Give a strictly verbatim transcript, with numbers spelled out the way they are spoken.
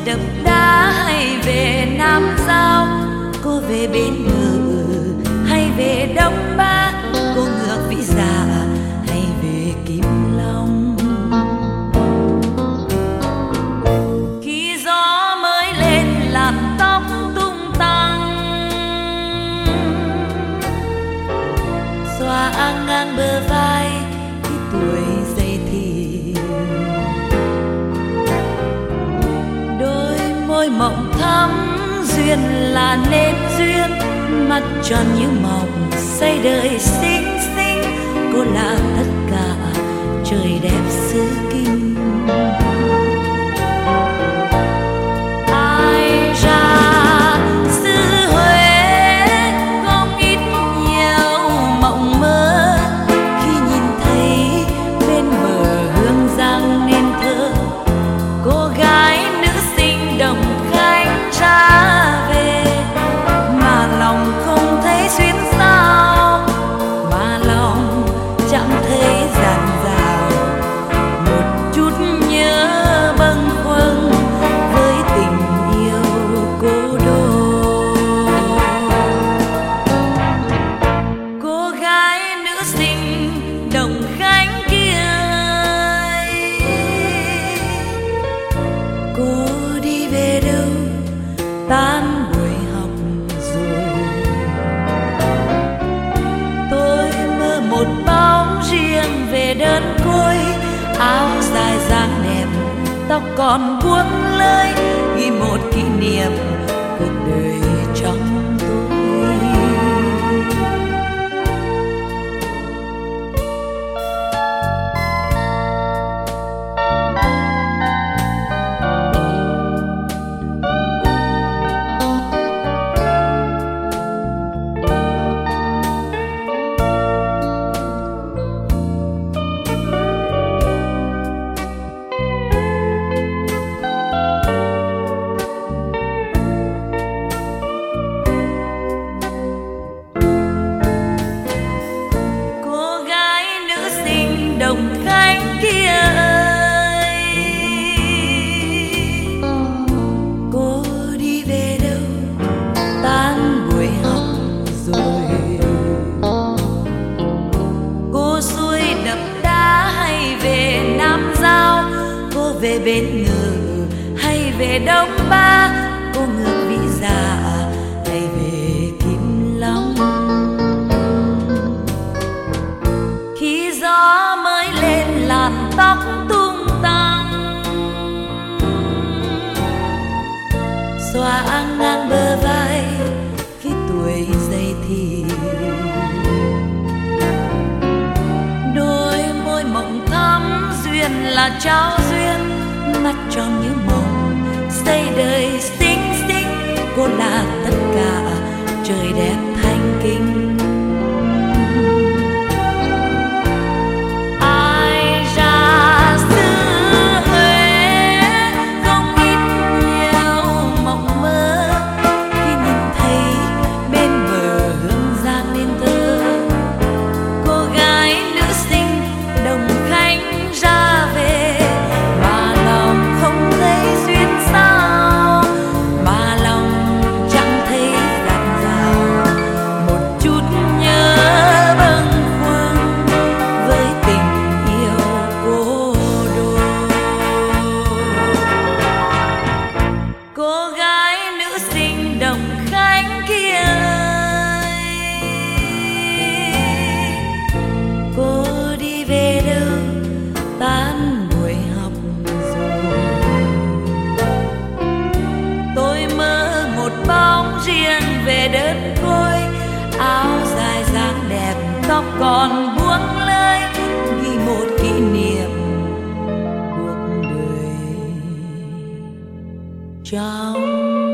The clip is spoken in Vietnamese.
đập đá hay về Nam Giao, cô về Bến Ngự hay về Đông Ba, cô ngược Vĩ Dạ hay về Kim Long. Khi gió mới lên làm tóc tung tăng, xóa ngang bờ vai khi tuổi dậy thì, đôi môi mộng thắm duyên là nên duyên, mắt tròn như mộng say đời xinh xinh, cô là tất cả trời đẹp xứ Kinh. Ai ra xứ Huế không ít nhiều mộng mơ, khi nhìn thấy bên bờ Hương Giang nên thơ, cô gái nữ sinh Đồng Khánh ra về, mà lòng không thấy xuyên sao, mà lòng chẳng thấy dạt dào một chút nhớ bâng khuâng với tình yêu cố đô. Cô gái nữ sinh Đồng Khánh kia ơi, cô đi về đâu tan buổi học rồi? Tôi mơ một bóng riêng về đơn côi, áo dài dáng đẹp, tóc còn buông lơi, ghi một kỷ niệm cuộc đời trong tôi. Cô gái nữ sinh Đồng Khánh kia ơi, cô đi về đâu tan buổi học rồi? Cô xuôi đập đá hay về Nam Giao, cô về Bến Ngự hay về Đông Ba, cô ngược Vĩ Dạ hay về Kim Long. Khi gió mới lên làm tóc tung tăng, xóa ngang bờ vai khi tuổi dậy thì, đôi môi mộng thắm duyên là trao duyên, mắt tròn như mộng say đời xinh xinh, cô là tất cả trời đẹp thanh kinh. Ai ra xứ Huế không ít nhiều mộng mơ, khi nhìn thấy bên bờ Hương Giang nên thơ, cô gái nữ sinh Đồng Khánh ra về, mà lòng không thấy duyên sao, mà lòng chẳng thấy dạt dào một chút nhớ bâng khuâng với tình yêu cố đô. Cô gái nữ sinh Đồng Khánh kia ơi, cô đi về đâu tan buổi học rồi? Tôi mơ một bóng riêng về đơn côi, áo dài dáng đẹp, tóc còn buông lơi, ghi một kỷ niệm cuộc đời trong